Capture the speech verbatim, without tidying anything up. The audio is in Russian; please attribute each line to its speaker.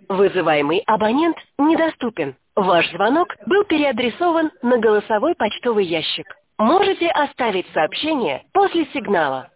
Speaker 1: Вызываемый абонент недоступен. Ваш звонок был переадресован на голосовой почтовый ящик. Можете оставить сообщение после сигнала.